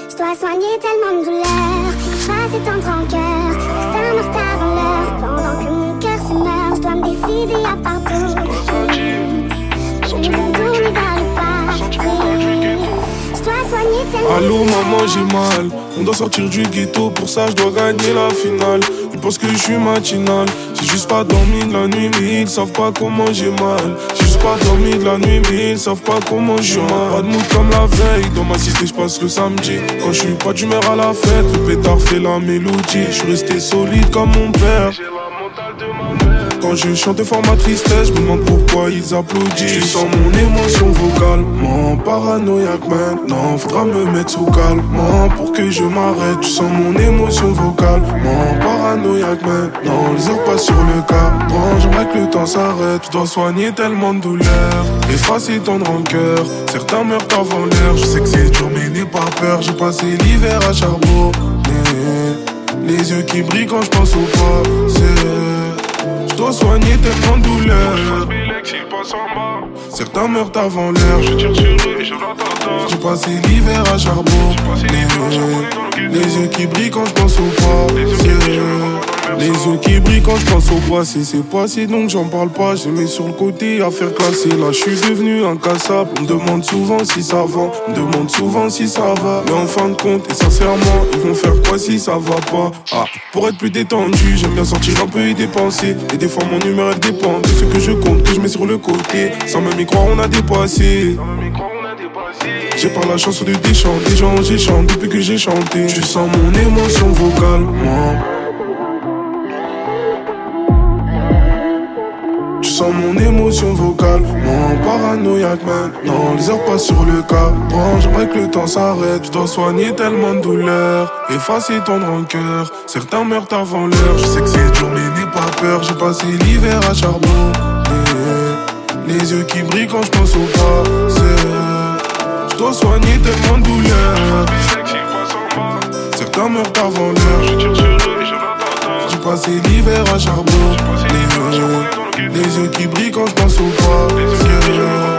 Je dois soigner tellement de douleurs, effacer tant de rancœur. Certains me retardent en l'heure, pendant que mon cœur se meurt. Je dois me décider à partout. Je vais me tourner vers le passé. Je dois soigner tellement de Allô douleurs. maman j'ai mal, on doit sortir du ghetto, pour ça je dois gagner la finale. Ils pensent que je suis matinal, j'ai juste pas dormi de la nuit mais ils savent pas comment j'ai mal. J'ai juste pas dormi de la nuit mais ils savent pas comment j'ai mal. Pas de mood comme la veille, dans ma cité je passe le samedi. Quand je suis pas d'humeur à la fête, le pétard fait la mélodie. Je suis resté solide comme mon père. Quand je chante fort ma tristesse, je me demande pourquoi ils applaudissent. Tu sens mon émotion vocale, mon paranoïaque maintenant. Faudra me mettre sous calme, pour que je m'arrête. Tu sens mon émotion vocale, mon paranoïaque maintenant. Les heures passent sur le cadran, j'aimerais que le temps s'arrête. Je dois soigner tellement de douleurs, effacer tant de rancœur. Certains meurent avant l'heure, je sais que c'est dur mais n'aie pas peur. J'ai passé l'hiver à charbonner, les yeux qui brillent quand je pense au passé. Je dois soigner tellement de douleurs. Certains meurent avant l'heure. J'ai passé l'hiver à charbon. Les yeux qui brillent quand je pense au passé. Les yeux qui brillent quand je pense au passé. C'est passé donc j'en parle pas. J'ai mis sur le côté à faire classer. Là je suis devenu incassable. On me demande souvent si ça va. On me demande souvent si ça va. Mais en fin de compte et sincèrement, ils vont faire quoi si ça va pas? Pour être plus détendu, j'aime bien sortir un peu et dépenser. Et des fois mon humeur elle dépend de ce que je compte, que je mets sur le côté. Sans même y croire on a dépassé. J'ai pas la chance de déchanter, des gens j'échante depuis que j'ai chanté. Tu sens mon émotion vocale, moi. Tu sens mon émotion vocale, mon paranoïaque maintenant. Les heures passent sur le cadran, j'aimerais que le temps s'arrête. Je dois soigner tellement de douleurs, effacer tant de rancœur. Certains meurent avant l'heure, je sais que c'est dur mais n'aie pas peur. J'ai passé l'hiver à charbon, les yeux qui brillent quand je pense au passé. Je dois soigner tellement de douleurs, certains meurent avant l'heure. J'ai passé l'hiver à charbon, les yeux qui brillent quand je pense au passé.